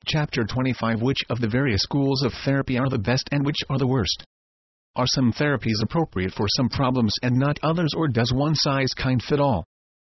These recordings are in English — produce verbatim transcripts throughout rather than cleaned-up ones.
Chapter twenty-five. Which of the various schools of therapy are the best and which are the worst? Are some therapies appropriate for some problems and not others, or does one size kind fit all?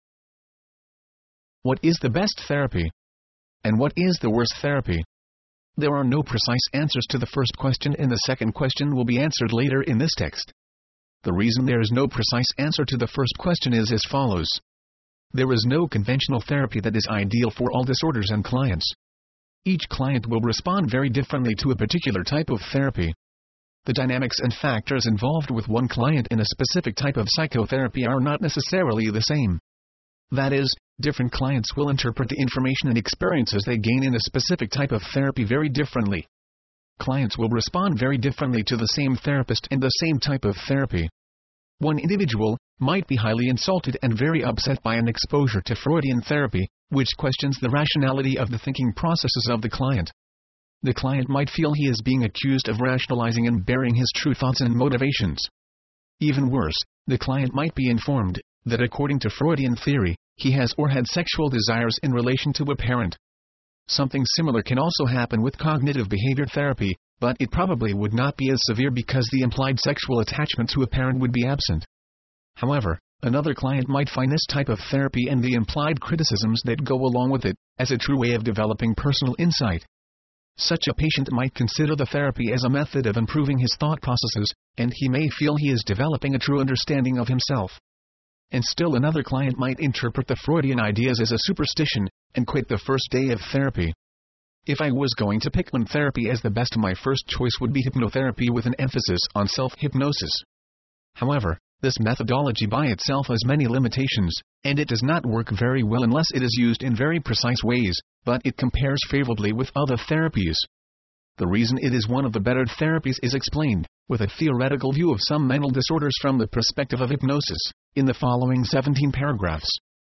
What is the best therapy? And what is the worst therapy? There are no precise answers to the first question, and the second question will be answered later in this text. The reason there is no precise answer to the first question is as follows. There is no conventional therapy that is ideal for all disorders and clients. Each client will respond very differently to a particular type of therapy. The dynamics and factors involved with one client in a specific type of psychotherapy are not necessarily the same. That is, different clients will interpret the information and experiences they gain in a specific type of therapy very differently. Clients will respond very differently to the same therapist and the same type of therapy. One individual might be highly insulted and very upset by an exposure to Freudian therapy, which questions the rationality of the thinking processes of the client. The client might feel he is being accused of rationalizing and bearing his true thoughts and motivations. Even worse, the client might be informed that according to Freudian theory, he has or had sexual desires in relation to a parent. Something similar can also happen with cognitive behavior therapy, but it probably would not be as severe because the implied sexual attachment to a parent would be absent. However, another client might find this type of therapy and the implied criticisms that go along with it as a true way of developing personal insight. Such a patient might consider the therapy as a method of improving his thought processes, and he may feel he is developing a true understanding of himself. And still another client might interpret the Freudian ideas as a superstition and quit the first day of therapy. If I was going to pick one therapy as the best, my first choice would be hypnotherapy with an emphasis on self-hypnosis. However, this methodology by itself has many limitations, and it does not work very well unless it is used in very precise ways, but it compares favorably with other therapies. The reason it is one of the better therapies is explained, with a theoretical view of some mental disorders from the perspective of hypnosis, in the following seventeen paragraphs.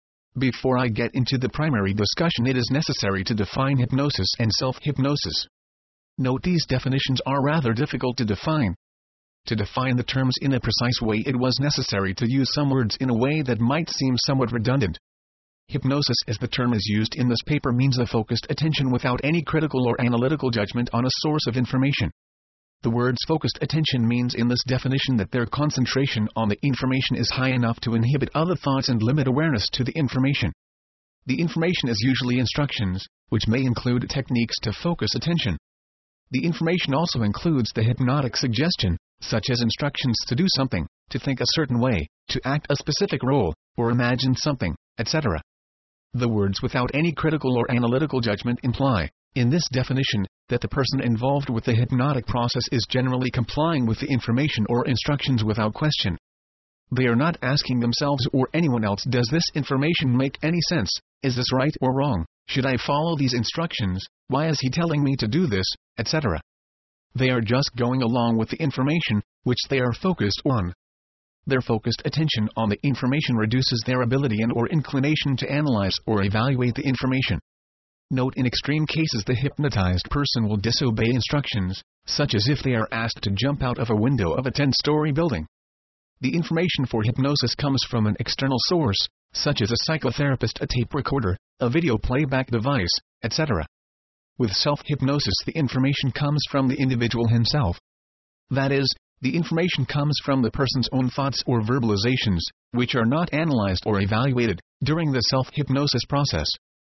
Before I get into the primary discussion, it is necessary to define hypnosis and self-hypnosis. Note these definitions are rather difficult to define. To define the terms in a precise way, it was necessary to use some words in a way that might seem somewhat redundant. Hypnosis, as the term is used in this paper, means a focused attention without any critical or analytical judgment on a source of information. The words focused attention means in this definition that their concentration on the information is high enough to inhibit other thoughts and limit awareness to the information. The information is usually instructions, which may include techniques to focus attention. The information also includes the hypnotic suggestion, such as instructions to do something, to think a certain way, to act a specific role, or imagine something, et cetera. The words without any critical or analytical judgment imply, in this definition, that the person involved with the hypnotic process is generally complying with the information or instructions without question. They are not asking themselves or anyone else, does this information make any sense? Is this right or wrong? Should I follow these instructions? Why is he telling me to do this? et cetera. They are just going along with the information, which they are focused on. Their focused attention on the information reduces their ability and or inclination to analyze or evaluate the information. Note, in extreme cases the hypnotized person will disobey instructions, such as if they are asked to jump out of a window of a ten-story building. The information for hypnosis comes from an external source, such as a psychotherapist, a tape recorder, a video playback device, et cetera. With self-hypnosis, the information comes from the individual himself. That is, the information comes from the person's own thoughts or verbalizations, which are not analyzed or evaluated during the self-hypnosis process.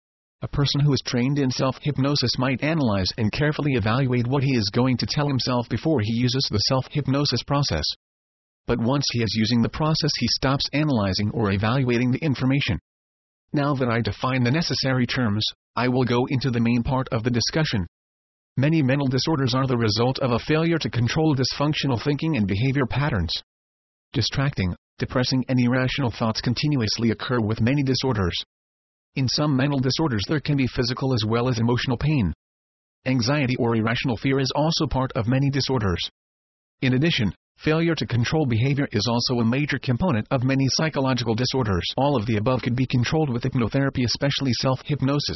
A person who is trained in self-hypnosis might analyze and carefully evaluate what he is going to tell himself before he uses the self-hypnosis process. But once he is using the process, he stops analyzing or evaluating the information. Now that I define the necessary terms, I will go into the main part of the discussion. Many mental disorders are the result of a failure to control dysfunctional thinking and behavior patterns. Distracting, depressing, and irrational thoughts continuously occur with many disorders. In some mental disorders there can be physical as well as emotional pain. Anxiety or irrational fear is also part of many disorders. In addition, failure to control behavior is also a major component of many psychological disorders. All of the above could be controlled with hypnotherapy, especially self-hypnosis.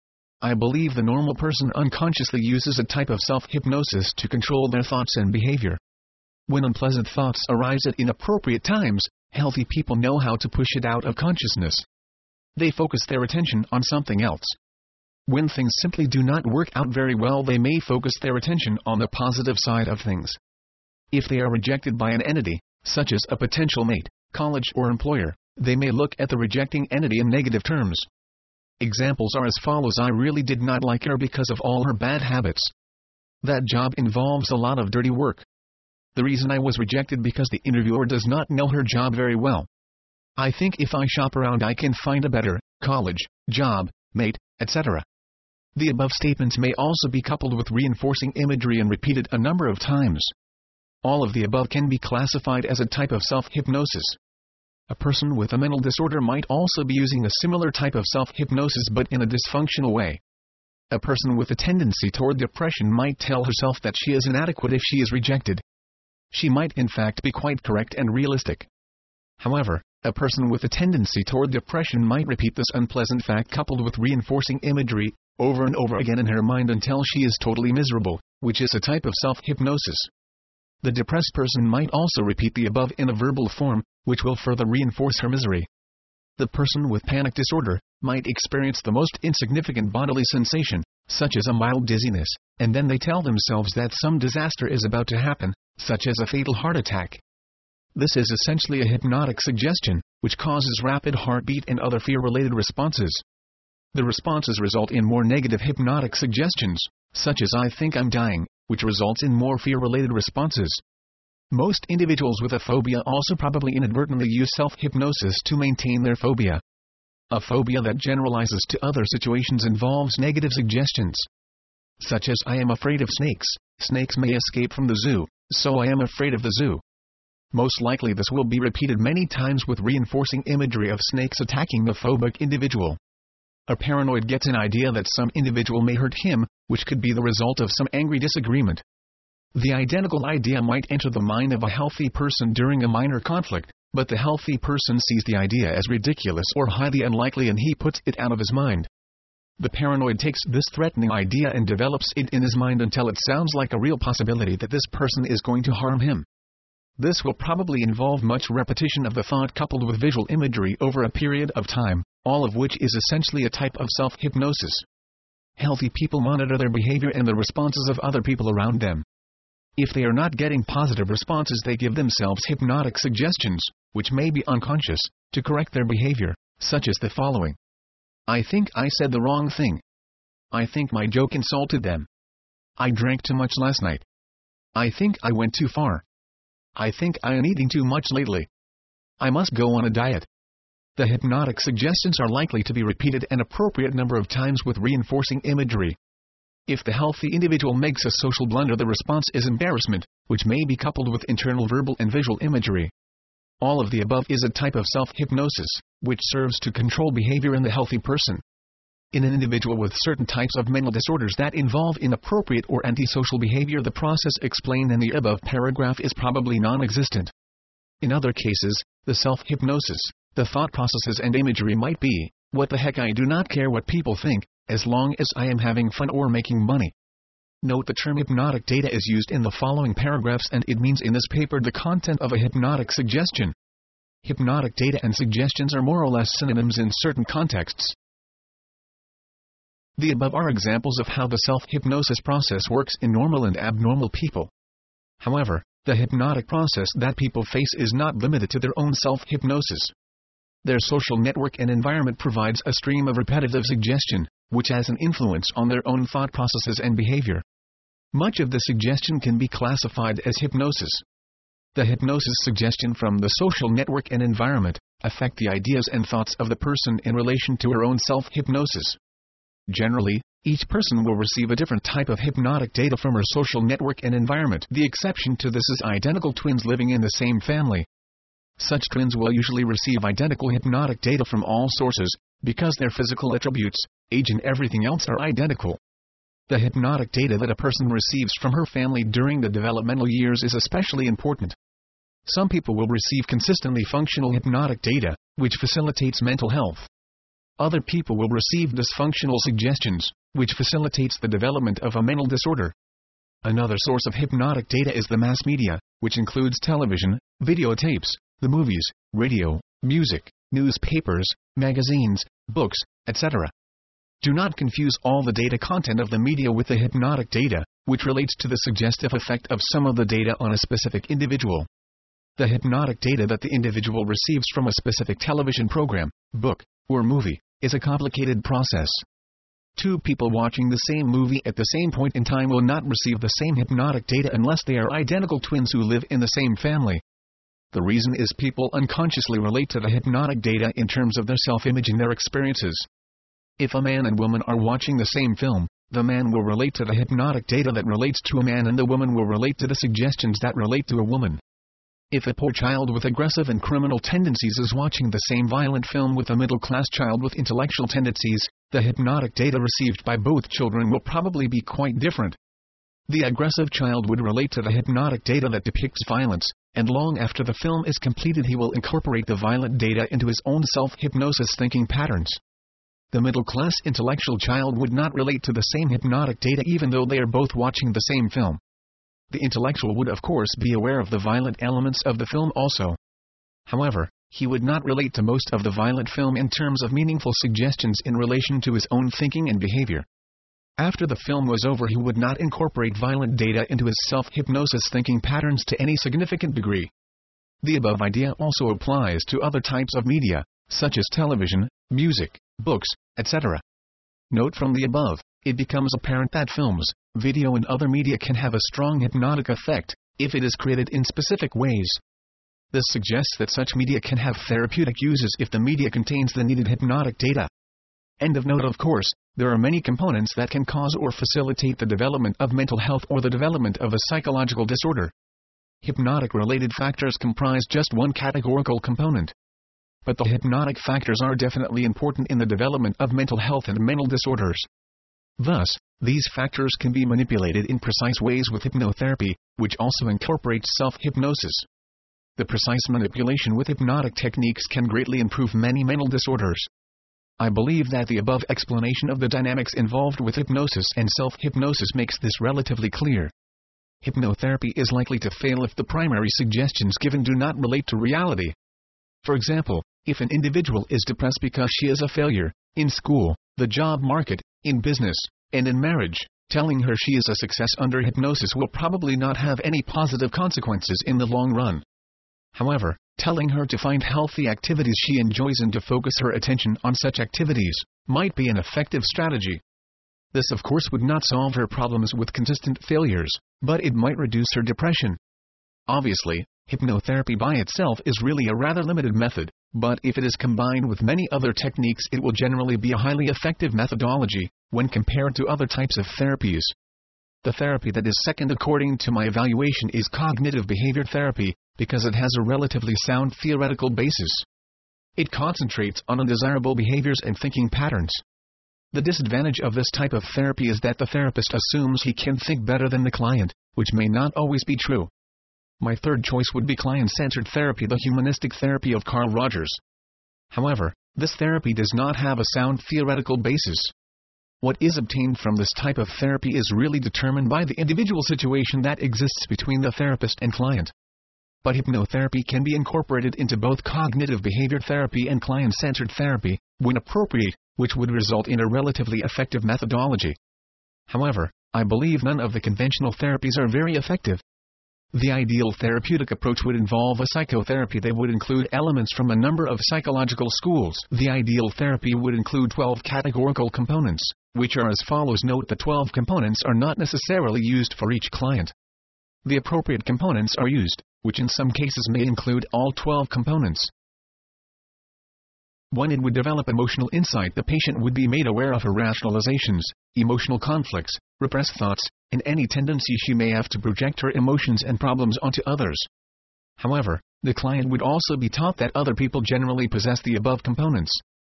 I believe the normal person unconsciously uses a type of self-hypnosis to control their thoughts and behavior. When unpleasant thoughts arise at inappropriate times, healthy people know how to push it out of consciousness. They focus their attention on something else. When things simply do not work out very well, they may focus their attention on the positive side of things. If they are rejected by an entity, such as a potential mate, college or employer, they may look at the rejecting entity in negative terms. Examples are as follows: I really did not like her because of all her bad habits. That job involves a lot of dirty work. The reason I was rejected because the interviewer does not know her job very well. I think if I shop around I can find a better college, job, mate, et cetera. The above statements may also be coupled with reinforcing imagery and repeated a number of times. All of the above can be classified as a type of self-hypnosis. A person with a mental disorder might also be using a similar type of self-hypnosis but in a dysfunctional way. A person with a tendency toward depression might tell herself that she is inadequate if she is rejected. She might in fact be quite correct and realistic. However, a person with a tendency toward depression might repeat this unpleasant fact coupled with reinforcing imagery over and over again in her mind until she is totally miserable, which is a type of self-hypnosis. The depressed person might also repeat the above in a verbal form, which will further reinforce her misery. The person with panic disorder might experience the most insignificant bodily sensation, such as a mild dizziness, and then they tell themselves that some disaster is about to happen, such as a fatal heart attack. This is essentially a hypnotic suggestion, which causes rapid heartbeat and other fear-related responses. The responses result in more negative hypnotic suggestions, such as I think I'm dying, which results in more fear-related responses. Most individuals with a phobia also probably inadvertently use self-hypnosis to maintain their phobia. A phobia that generalizes to other situations involves negative suggestions, such as I am afraid of snakes, snakes may escape from the zoo, so I am afraid of the zoo. Most likely this will be repeated many times with reinforcing imagery of snakes attacking the phobic individual. A paranoid gets an idea that some individual may hurt him, which could be the result of some angry disagreement. The identical idea might enter the mind of a healthy person during a minor conflict, but the healthy person sees the idea as ridiculous or highly unlikely and he puts it out of his mind. The paranoid takes this threatening idea and develops it in his mind until it sounds like a real possibility that this person is going to harm him. This will probably involve much repetition of the thought coupled with visual imagery over a period of time, all of which is essentially a type of self-hypnosis. Healthy people monitor their behavior and the responses of other people around them. If they are not getting positive responses, they give themselves hypnotic suggestions, which may be unconscious, to correct their behavior, such as the following. I think I said the wrong thing. I think my joke insulted them. I drank too much last night. I think I went too far. I think I am eating too much lately. I must go on a diet. The hypnotic suggestions are likely to be repeated an appropriate number of times with reinforcing imagery. If the healthy individual makes a social blunder, the response is embarrassment, which may be coupled with internal verbal and visual imagery. All of the above is a type of self-hypnosis, which serves to control behavior in the healthy person. In an individual with certain types of mental disorders that involve inappropriate or antisocial behavior, the process explained in the above paragraph is probably non-existent. In other cases, the self-hypnosis, the thought processes and imagery might be, what the heck, I do not care what people think, as long as I am having fun or making money. Note the term hypnotic data is used in the following paragraphs and it means in this paper the content of a hypnotic suggestion. Hypnotic data and suggestions are more or less synonyms in certain contexts. The above are examples of how the self-hypnosis process works in normal and abnormal people. However, the hypnotic process that people face is not limited to their own self-hypnosis. Their social network and environment provides a stream of repetitive suggestion, which has an influence on their own thought processes and behavior. Much of the suggestion can be classified as hypnosis. The hypnosis suggestion from the social network and environment affect the ideas and thoughts of the person in relation to her own self-hypnosis. Generally, each person will receive a different type of hypnotic data from her social network and environment. The exception to this is identical twins living in the same family. Such twins will usually receive identical hypnotic data from all sources, because their physical attributes, age and everything else are identical. The hypnotic data that a person receives from her family during the developmental years is especially important. Some people will receive consistently functional hypnotic data, which facilitates mental health. Other people will receive dysfunctional suggestions, which facilitates the development of a mental disorder. Another source of hypnotic data is the mass media, which includes television, videotapes, the movies, radio, music, newspapers, magazines, books, et cetera. Do not confuse all the data content of the media with the hypnotic data, which relates to the suggestive effect of some of the data on a specific individual. The hypnotic data that the individual receives from a specific television program, book, or movie, is a complicated process. Two people watching the same movie at the same point in time will not receive the same hypnotic data unless they are identical twins who live in the same family. The reason is people unconsciously relate to the hypnotic data in terms of their self-image and their experiences. If a man and woman are watching the same film, the man will relate to the hypnotic data that relates to a man and the woman will relate to the suggestions that relate to a woman. If a poor child with aggressive and criminal tendencies is watching the same violent film with a middle-class child with intellectual tendencies, the hypnotic data received by both children will probably be quite different. The aggressive child would relate to the hypnotic data that depicts violence, and long after the film is completed he will incorporate the violent data into his own self-hypnosis thinking patterns. The middle-class intellectual child would not relate to the same hypnotic data even though they are both watching the same film. The intellectual would of course be aware of the violent elements of the film also. However, he would not relate to most of the violent film in terms of meaningful suggestions in relation to his own thinking and behavior. After the film was over he would not incorporate violent data into his self-hypnosis thinking patterns to any significant degree. The above idea also applies to other types of media, such as television, music, books, et cetera. Note from the above, it becomes apparent that films, video and other media can have a strong hypnotic effect, if it is created in specific ways. This suggests that such media can have therapeutic uses if the media contains the needed hypnotic data. End of note. Of course, there are many components that can cause or facilitate the development of mental health or the development of a psychological disorder. Hypnotic-related factors comprise just one categorical component. But the hypnotic factors are definitely important in the development of mental health and mental disorders. Thus, these factors can be manipulated in precise ways with hypnotherapy, which also incorporates self-hypnosis. The precise manipulation with hypnotic techniques can greatly improve many mental disorders. I believe that the above explanation of the dynamics involved with hypnosis and self-hypnosis makes this relatively clear. Hypnotherapy is likely to fail if the primary suggestions given do not relate to reality. For example, if an individual is depressed because she is a failure, in school, the job market, in business, and in marriage, telling her she is a success under hypnosis will probably not have any positive consequences in the long run. However, telling her to find healthy activities she enjoys and to focus her attention on such activities, might be an effective strategy. This of course would not solve her problems with consistent failures, but it might reduce her depression. Obviously, hypnotherapy by itself is really a rather limited method, but if it is combined with many other techniques it will generally be a highly effective methodology, when compared to other types of therapies. The therapy that is second according to my evaluation is cognitive behavior therapy, because it has a relatively sound theoretical basis. It concentrates on undesirable behaviors and thinking patterns. The disadvantage of this type of therapy is that the therapist assumes he can think better than the client, which may not always be true. My third choice would be client-centered therapy, the humanistic therapy of Carl Rogers. However, this therapy does not have a sound theoretical basis. What is obtained from this type of therapy is really determined by the individual situation that exists between the therapist and client. But hypnotherapy can be incorporated into both cognitive behavior therapy and client-centered therapy, when appropriate, which would result in a relatively effective methodology. However, I believe none of the conventional therapies are very effective. The ideal therapeutic approach would involve a psychotherapy that would include elements from a number of psychological schools. The ideal therapy would include twelve categorical components, which are as follows. Note the twelve components are not necessarily used for each client. The appropriate components are used, which in some cases may include all twelve components. one. It would develop emotional insight. The patient would be made aware of her rationalizations, emotional conflicts, repressed thoughts, and any tendency she may have to project her emotions and problems onto others. However, the client would also be taught that other people generally possess the above components.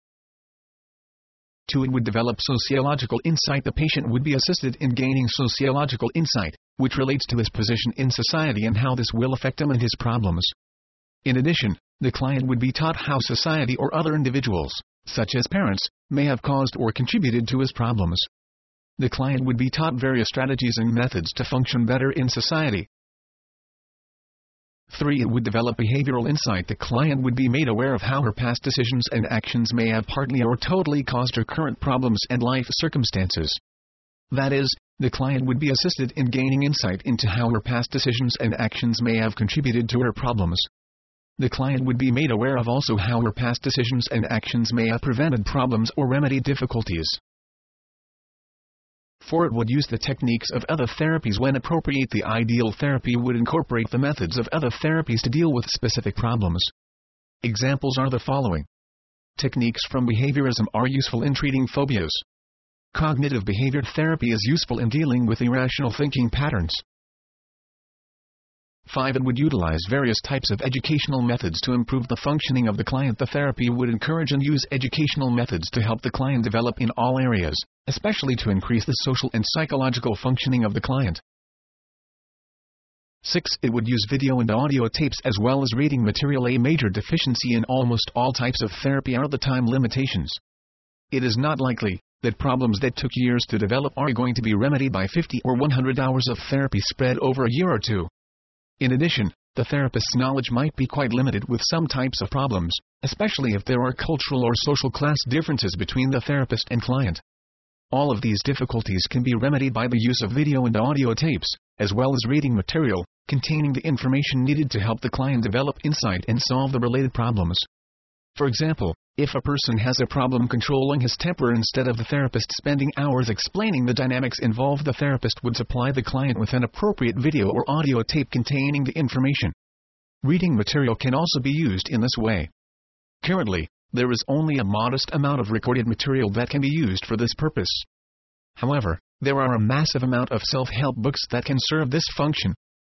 two. It would develop sociological insight. The patient would be assisted in gaining sociological insight, which relates to his position in society and how this will affect him and his problems. In addition, the client would be taught how society or other individuals, such as parents, may have caused or contributed to his problems. The client would be taught various strategies and methods to function better in society. three. It would develop behavioral insight. The client would be made aware of how her past decisions and actions may have partly or totally caused her current problems and life circumstances. That is, the client would be assisted in gaining insight into how her past decisions and actions may have contributed to her problems. The client would be made aware of also how her past decisions and actions may have prevented problems or remedied difficulties. four. It would use the techniques of other therapies when appropriate. The ideal therapy would incorporate the methods of other therapies to deal with specific problems. Examples are the following. Techniques from behaviorism are useful in treating phobias. Cognitive behavior therapy is useful in dealing with irrational thinking patterns. five. It would utilize various types of educational methods to improve the functioning of the client. The therapy would encourage and use educational methods to help the client develop in all areas, especially to increase the social and psychological functioning of the client. six. It would use video and audio tapes as well as reading material. A major deficiency in almost all types of therapy are the time limitations. It is not likely that problems that took years to develop are going to be remedied by fifty or one hundred hours of therapy spread over a year or two. In addition, the therapist's knowledge might be quite limited with some types of problems, especially if there are cultural or social class differences between the therapist and client. All of these difficulties can be remedied by the use of video and audio tapes, as well as reading material, containing the information needed to help the client develop insight and solve the related problems. For example, if a person has a problem controlling his temper, instead of the therapist spending hours explaining the dynamics involved, the therapist would supply the client with an appropriate video or audio tape containing the information. Reading material can also be used in this way. Currently, there is only a modest amount of recorded material that can be used for this purpose. However, there are a massive amount of self-help books that can serve this function.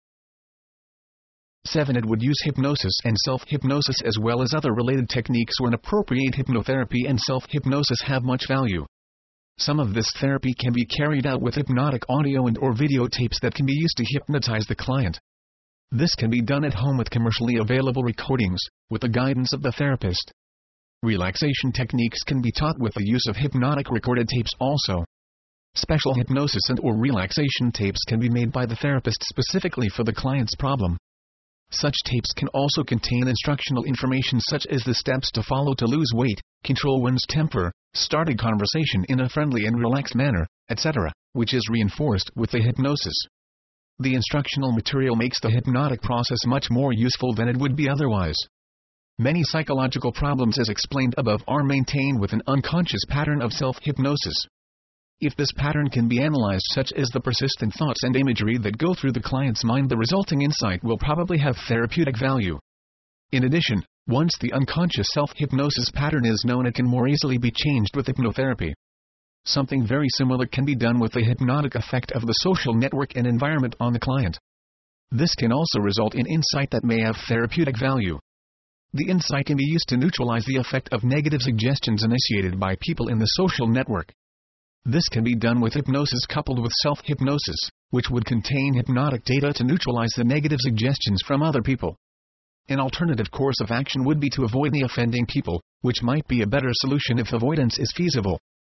seven. It would use hypnosis and self-hypnosis as well as other related techniques when appropriate. Hypnotherapy and self-hypnosis have much value. Some of this therapy can be carried out with hypnotic audio and or videotapes that can be used to hypnotize the client. This can be done at home with commercially available recordings, with the guidance of the therapist. Relaxation techniques can be taught with the use of hypnotic recorded tapes also. Special hypnosis and or relaxation tapes can be made by the therapist specifically for the client's problem. Such tapes can also contain instructional information such as the steps to follow to lose weight, control one's temper, start a conversation in a friendly and relaxed manner, et cetera, which is reinforced with the hypnosis. The instructional material makes the hypnotic process much more useful than it would be otherwise. Many psychological problems as explained above are maintained with an unconscious pattern of self-hypnosis. If this pattern can be analyzed, such as the persistent thoughts and imagery that go through the client's mind, the resulting insight will probably have therapeutic value. In addition, once the unconscious self-hypnosis pattern is known, it can more easily be changed with hypnotherapy. Something very similar can be done with the hypnotic effect of the social network and environment on the client. This can also result in insight that may have therapeutic value. The insight can be used to neutralize the effect of negative suggestions initiated by people in the social network. This can be done with hypnosis coupled with self-hypnosis, which would contain hypnotic data to neutralize the negative suggestions from other people. An alternative course of action would be to avoid the offending people, which might be a better solution if avoidance is feasible.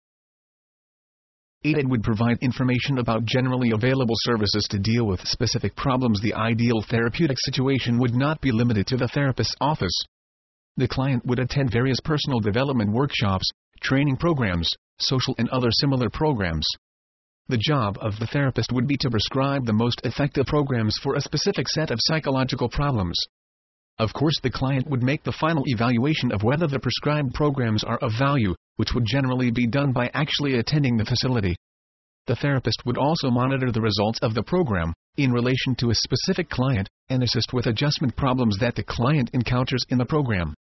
eight. It would provide information about generally available services to deal with specific problems. The ideal therapeutic situation would not be limited to the therapist's office. The client would attend various personal development workshops, training programs, social and other similar programs. The job of the therapist would be to prescribe the most effective programs for a specific set of psychological problems. Of course, the client would make the final evaluation of whether the prescribed programs are of value, which would generally be done by actually attending the facility. The therapist would also monitor the results of the program, in relation to a specific client, and assist with adjustment problems that the client encounters in the program.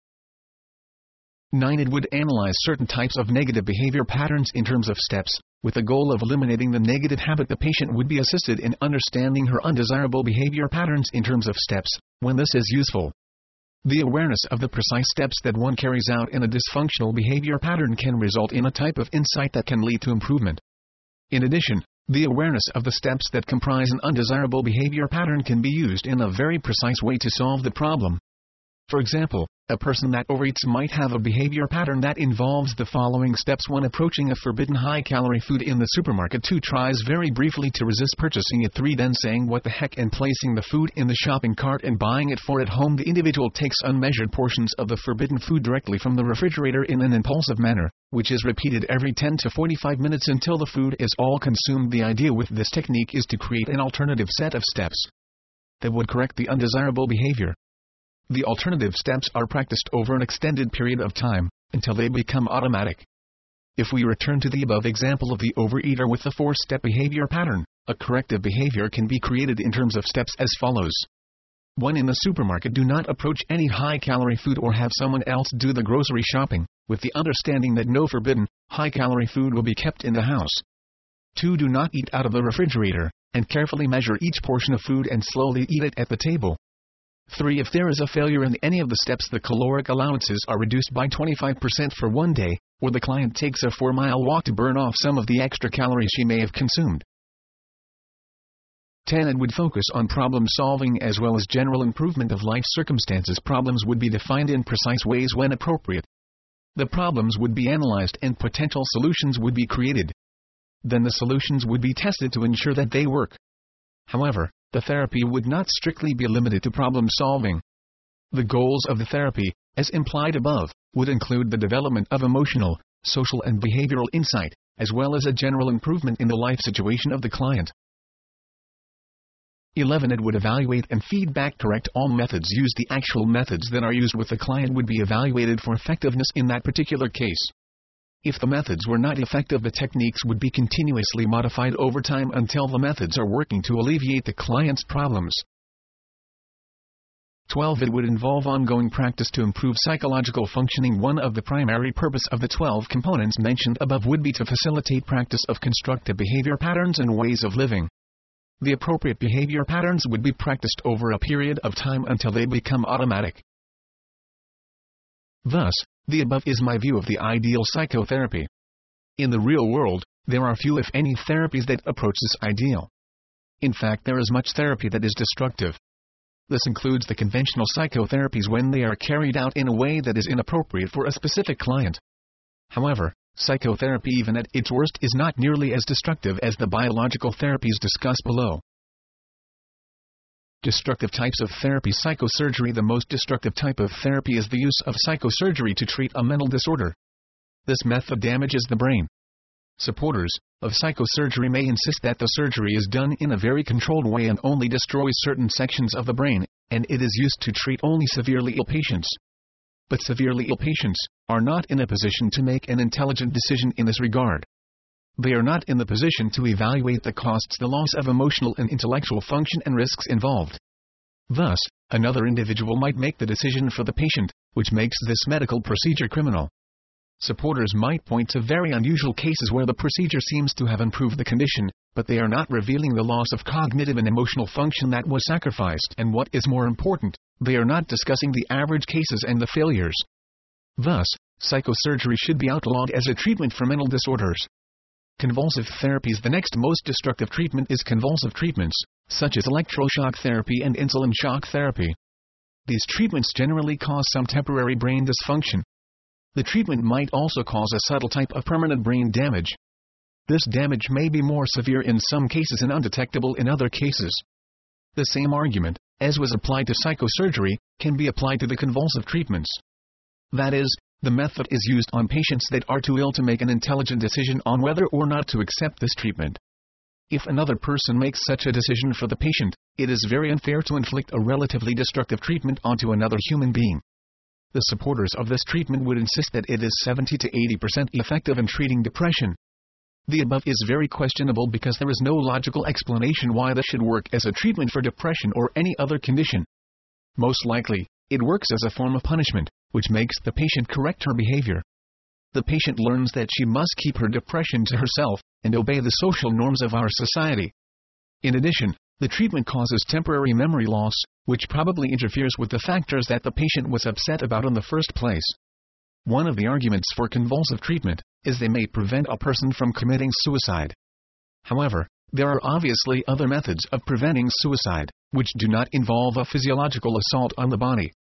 nine. It would analyze certain types of negative behavior patterns in terms of steps, with the goal of eliminating the negative habit. The patient would be assisted in understanding her undesirable behavior patterns in terms of steps, when this is useful. The awareness of the precise steps that one carries out in a dysfunctional behavior pattern can result in a type of insight that can lead to improvement. In addition, the awareness of the steps that comprise an undesirable behavior pattern can be used in a very precise way to solve the problem. For example, a person that overeats might have a behavior pattern that involves the following steps. When approaching a forbidden high-calorie food in the supermarket, two tries very briefly to resist purchasing it. three Then saying what the heck and placing the food in the shopping cart and buying it for at home. The individual takes unmeasured portions of the forbidden food directly from the refrigerator in an impulsive manner, which is repeated every ten to forty-five minutes until the food is all consumed. The idea with this technique is to create an alternative set of steps that would correct the undesirable behavior. The alternative steps are practiced over an extended period of time, until they become automatic. If we return to the above example of the overeater with the four-step behavior pattern, a corrective behavior can be created in terms of steps as follows. one In the supermarket, do not approach any high-calorie food or have someone else do the grocery shopping, with the understanding that no forbidden, high-calorie food will be kept in the house. two Do not eat out of the refrigerator, and carefully measure each portion of food and slowly eat it at the table. three If there is a failure in any of the steps, the caloric allowances are reduced by twenty-five percent for one day, or the client takes a four-mile walk to burn off some of the extra calories she may have consumed. ten It would focus on problem solving as well as general improvement of life circumstances. Problems would be defined in precise ways when appropriate. The problems would be analyzed and potential solutions would be created. Then the solutions would be tested to ensure that they work. However, the therapy would not strictly be limited to problem solving. The goals of the therapy, as implied above, would include the development of emotional, social and behavioral insight, as well as a general improvement in the life situation of the client. eleven It would evaluate and feedback correct all methods used. The actual methods that are used with the client would be evaluated for effectiveness in that particular case. If the methods were not effective, the techniques would be continuously modified over time until the methods are working to alleviate the client's problems. twelve It would involve ongoing practice to improve psychological functioning. One of the primary purpose of the twelve components mentioned above would be to facilitate practice of constructive behavior patterns and ways of living. The appropriate behavior patterns would be practiced over a period of time until they become automatic. Thus, the above is my view of the ideal psychotherapy. In the real world, there are few if any therapies that approach this ideal. In fact, there is much therapy that is destructive. This includes the conventional psychotherapies when they are carried out in a way that is inappropriate for a specific client. However, psychotherapy even at its worst is not nearly as destructive as the biological therapies discussed below. Destructive types of therapy. Psychosurgery. The most destructive type of therapy is the use of psychosurgery to treat a mental disorder. This method damages the brain. Supporters of psychosurgery may insist that the surgery is done in a very controlled way and only destroys certain sections of the brain, and it is used to treat only severely ill patients. But severely ill patients are not in a position to make an intelligent decision in this regard. They are not in the position to evaluate the costs, the loss of emotional and intellectual function and risks involved. Thus, another individual might make the decision for the patient, which makes this medical procedure criminal. Supporters might point to very unusual cases where the procedure seems to have improved the condition, but they are not revealing the loss of cognitive and emotional function that was sacrificed. And what is more important, they are not discussing the average cases and the failures. Thus, psychosurgery should be outlawed as a treatment for mental disorders. Convulsive therapies. The next most destructive treatment is convulsive treatments, such as electroshock therapy and insulin shock therapy. These treatments generally cause some temporary brain dysfunction. The treatment might also cause a subtle type of permanent brain damage. This damage may be more severe in some cases and undetectable in other cases. The same argument, as was applied to psychosurgery, can be applied to the convulsive treatments. That is, the method is used on patients that are too ill to make an intelligent decision on whether or not to accept this treatment. If another person makes such a decision for the patient, it is very unfair to inflict a relatively destructive treatment onto another human being. The supporters of this treatment would insist that it is seventy to eighty percent effective in treating depression. The above is very questionable because there is no logical explanation why this should work as a treatment for depression or any other condition. Most likely, it works as a form of punishment, which makes the patient correct her behavior. The patient learns that she must keep her depression to herself, and obey the social norms of our society. In addition, the treatment causes temporary memory loss, which probably interferes with the factors that the patient was upset about in the first place. One of the arguments for convulsive treatment is they may prevent a person from committing suicide. However, there are obviously other methods of preventing suicide, which do not involve a physiological assault on the body.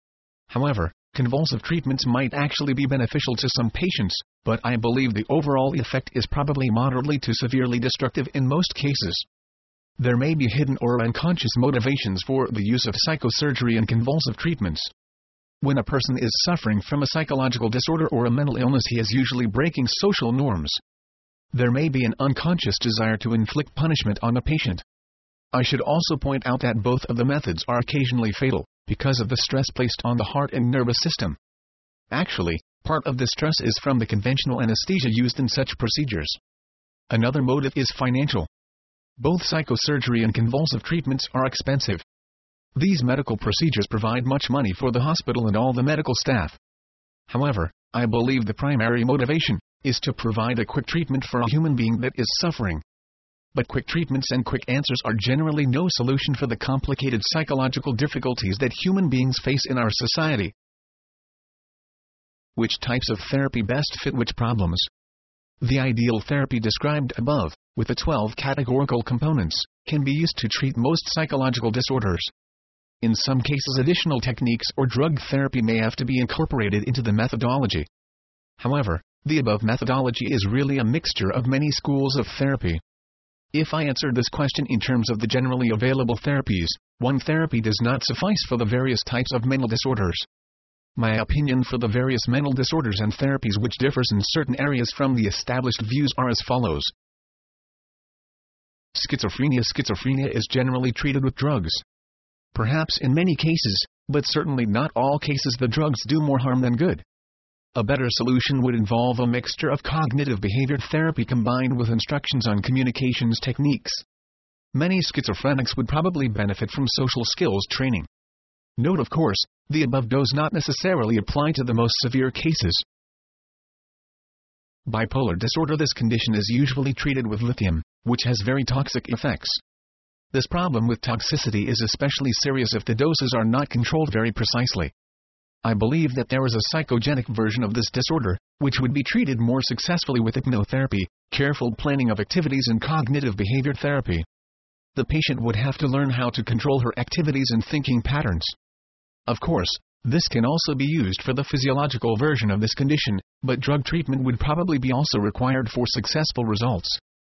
However, convulsive treatments might actually be beneficial to some patients, but I believe the overall effect is probably moderately to severely destructive in most cases. There may be hidden or unconscious motivations for the use of psychosurgery and convulsive treatments. When a person is suffering from a psychological disorder or a mental illness, he is usually breaking social norms. There may be an unconscious desire to inflict punishment on the patient. I should also point out that both of the methods are occasionally fatal, because of the stress placed on the heart and nervous system. Actually, part of the stress is from the conventional anesthesia used in such procedures. Another motive is financial. Both psychosurgery and convulsive treatments are expensive. These medical procedures provide much money for the hospital and all the medical staff. However, I believe the primary motivation is to provide a quick treatment for a human being that is suffering. But quick treatments and quick answers are generally no solution for the complicated psychological difficulties that human beings face in our society. Which types of therapy best fit which problems? The ideal therapy described above, with the twelve categorical components, can be used to treat most psychological disorders. In some cases, additional techniques or drug therapy may have to be incorporated into the methodology. However, the above methodology is really a mixture of many schools of therapy. If I answered this question in terms of the generally available therapies, one therapy does not suffice for the various types of mental disorders. My opinion for the various mental disorders and therapies which differs in certain areas from the established views are as follows. Schizophrenia. Schizophrenia is generally treated with drugs. Perhaps in many cases, but certainly not all cases, the drugs do more harm than good. A better solution would involve a mixture of cognitive behavior therapy combined with instructions on communications techniques. Many schizophrenics would probably benefit from social skills training. Note, of course, the above does not necessarily apply to the most severe cases. Bipolar disorder. This condition is usually treated with lithium, which has very toxic effects. This problem with toxicity is especially serious if the doses are not controlled very precisely. I believe that there is a psychogenic version of this disorder, which would be treated more successfully with hypnotherapy, careful planning of activities, and cognitive behavior therapy. The patient would have to learn how to control her activities and thinking patterns. Of course, this can also be used for the physiological version of this condition, but drug treatment would probably be also required for successful results.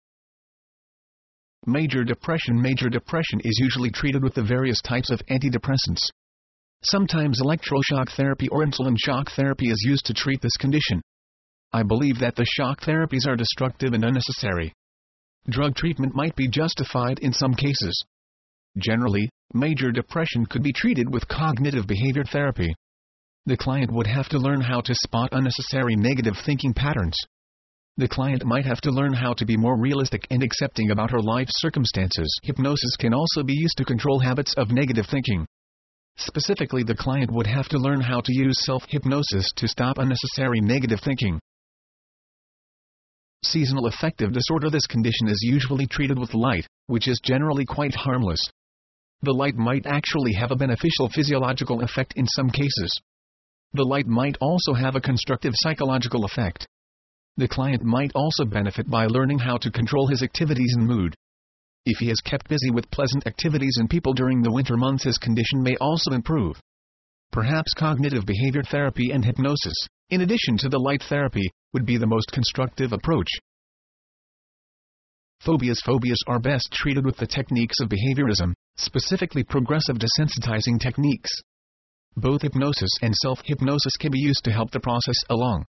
Major depression. Major depression is usually treated with the various types of antidepressants. Sometimes electroshock therapy or insulin shock therapy is used to treat this condition. I believe that the shock therapies are destructive and unnecessary. Drug treatment might be justified in some cases. Generally, major depression could be treated with cognitive behavior therapy. The client would have to learn how to spot unnecessary negative thinking patterns. The client might have to learn how to be more realistic and accepting about her life circumstances. Hypnosis can also be used to control habits of negative thinking. Specifically, the client would have to learn how to use self-hypnosis to stop unnecessary negative thinking. Seasonal affective disorder. This condition is usually treated with light, which is generally quite harmless. The light might actually have a beneficial physiological effect in some cases. The light might also have a constructive psychological effect. The client might also benefit by learning how to control his activities and mood. If he is kept busy with pleasant activities and people during the winter months, his condition may also improve. Perhaps cognitive behavior therapy and hypnosis, in addition to the light therapy, would be the most constructive approach. Phobias. Phobias are best treated with the techniques of behaviorism, specifically progressive desensitizing techniques. Both hypnosis and self-hypnosis can be used to help the process along.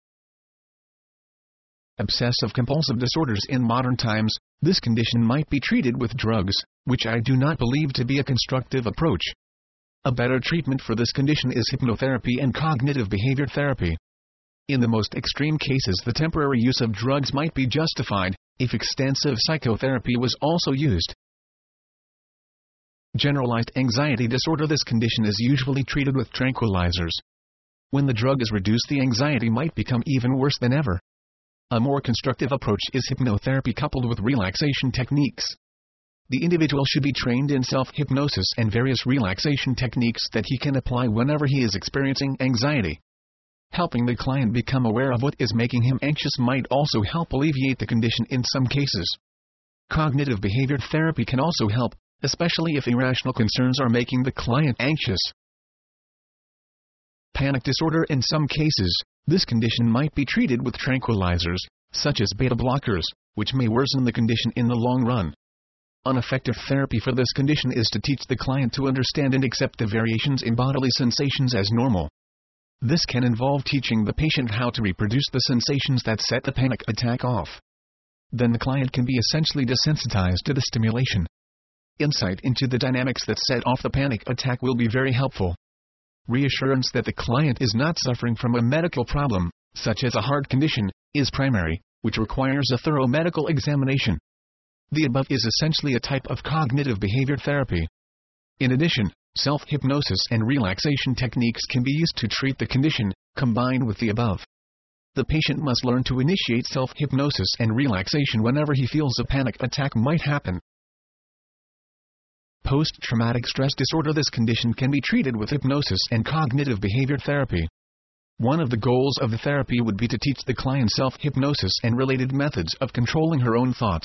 Obsessive-compulsive disorders. In modern times, this condition might be treated with drugs, which I do not believe to be a constructive approach. A better treatment for this condition is hypnotherapy and cognitive behavior therapy. In the most extreme cases, the temporary use of drugs might be justified, if extensive psychotherapy was also used. Generalized anxiety disorder. This condition is usually treated with tranquilizers. When the drug is reduced, the anxiety might become even worse than ever. A more constructive approach is hypnotherapy coupled with relaxation techniques. The individual should be trained in self-hypnosis and various relaxation techniques that he can apply whenever he is experiencing anxiety. Helping the client become aware of what is making him anxious might also help alleviate the condition in some cases. Cognitive behavior therapy can also help, especially if irrational concerns are making the client anxious. Panic disorder. In some cases, this condition might be treated with tranquilizers, such as beta blockers, which may worsen the condition in the long run. An effective therapy for this condition is to teach the client to understand and accept the variations in bodily sensations as normal. This can involve teaching the patient how to reproduce the sensations that set the panic attack off. Then the client can be essentially desensitized to the stimulation. Insight into the dynamics that set off the panic attack will be very helpful. Reassurance that the client is not suffering from a medical problem, such as a heart condition, is primary, which requires a thorough medical examination. The above is essentially a type of cognitive behavior therapy. In addition, self-hypnosis and relaxation techniques can be used to treat the condition, combined with the above. The patient must learn to initiate self-hypnosis and relaxation whenever he feels a panic attack might happen. Post-traumatic stress disorder. This condition can be treated with hypnosis and cognitive behavior therapy. One of the goals of the therapy would be to teach the client self-hypnosis and related methods of controlling her own thoughts.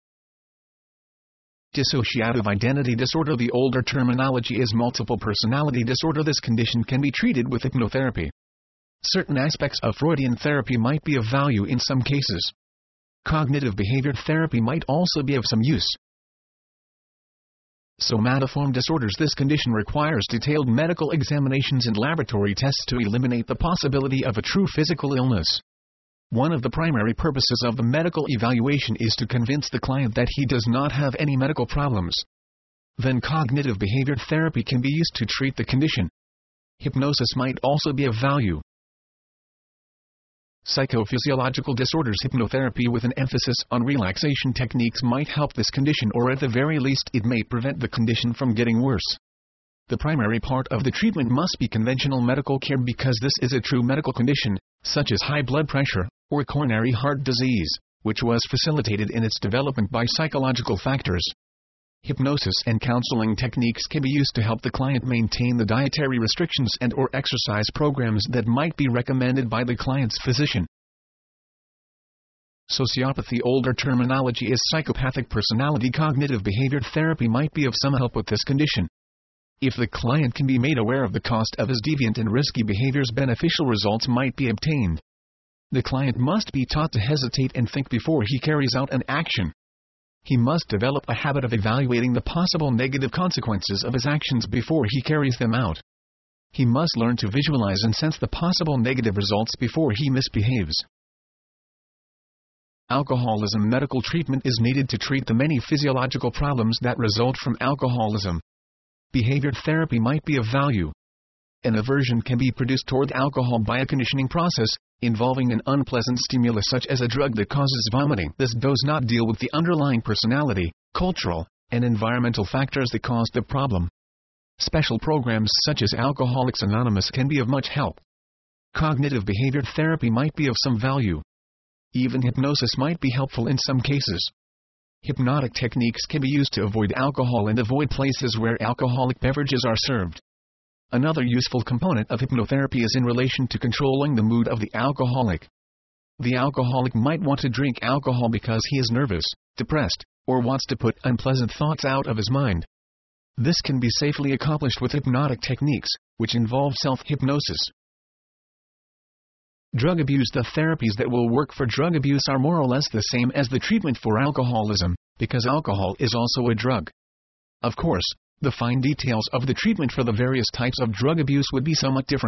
Dissociative identity disorder. The older terminology is multiple personality disorder. This condition can be treated with hypnotherapy. Certain aspects of Freudian therapy might be of value in some cases. Cognitive behavior therapy might also be of some use. Somatoform disorders. This condition requires detailed medical examinations and laboratory tests to eliminate the possibility of a true physical illness. One of the primary purposes of the medical evaluation is to convince the client that he does not have any medical problems. Then cognitive behavior therapy can be used to treat the condition. Hypnosis might also be of value. Psychophysiological disorders. Hypnotherapy with an emphasis on relaxation techniques might help this condition, or at the very least it may prevent the condition from getting worse. The primary part of the treatment must be conventional medical care because this is a true medical condition, such as high blood pressure, or coronary heart disease, which was facilitated in its development by psychological factors. Hypnosis and counseling techniques can be used to help the client maintain the dietary restrictions and or exercise programs that might be recommended by the client's physician. Sociopathy. Older terminology is psychopathic personality. Cognitive behavior therapy might be of some help with this condition. If the client can be made aware of the cost of his deviant and risky behaviors, beneficial results might be obtained. The client must be taught to hesitate and think before he carries out an action. He must develop a habit of evaluating the possible negative consequences of his actions before he carries them out. He must learn to visualize and sense the possible negative results before he misbehaves. Alcoholism. Medical treatment is needed to treat the many physiological problems that result from alcoholism. Behavior therapy might be of value. An aversion can be produced toward alcohol by a conditioning process, involving an unpleasant stimulus such as a drug that causes vomiting. This does not deal with the underlying personality, cultural, and environmental factors that cause the problem. Special programs such as Alcoholics Anonymous can be of much help. Cognitive behavior therapy might be of some value. Even hypnosis might be helpful in some cases. Hypnotic techniques can be used to avoid alcohol and avoid places where alcoholic beverages are served. Another useful component of hypnotherapy is in relation to controlling the mood of the alcoholic. The alcoholic might want to drink alcohol because he is nervous, depressed, or wants to put unpleasant thoughts out of his mind. This can be safely accomplished with hypnotic techniques, which involve self-hypnosis. Drug abuse. The therapies that will work for drug abuse are more or less the same as the treatment for alcoholism, because alcohol is also a drug. Of course, the fine details of the treatment for the various types of drug abuse would be somewhat different.